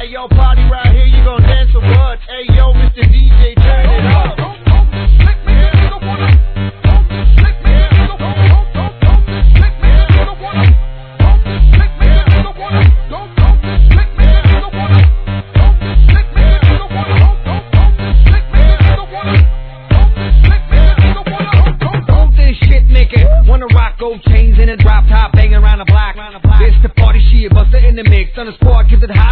Hey yo, party right here, you gon' dance or what? Hey yo, Mr. DJ, turn it up. Wanna rock gold chains in a drop top, banging around the block. It's the party shit, buster in the mix on the spot, gives it hot.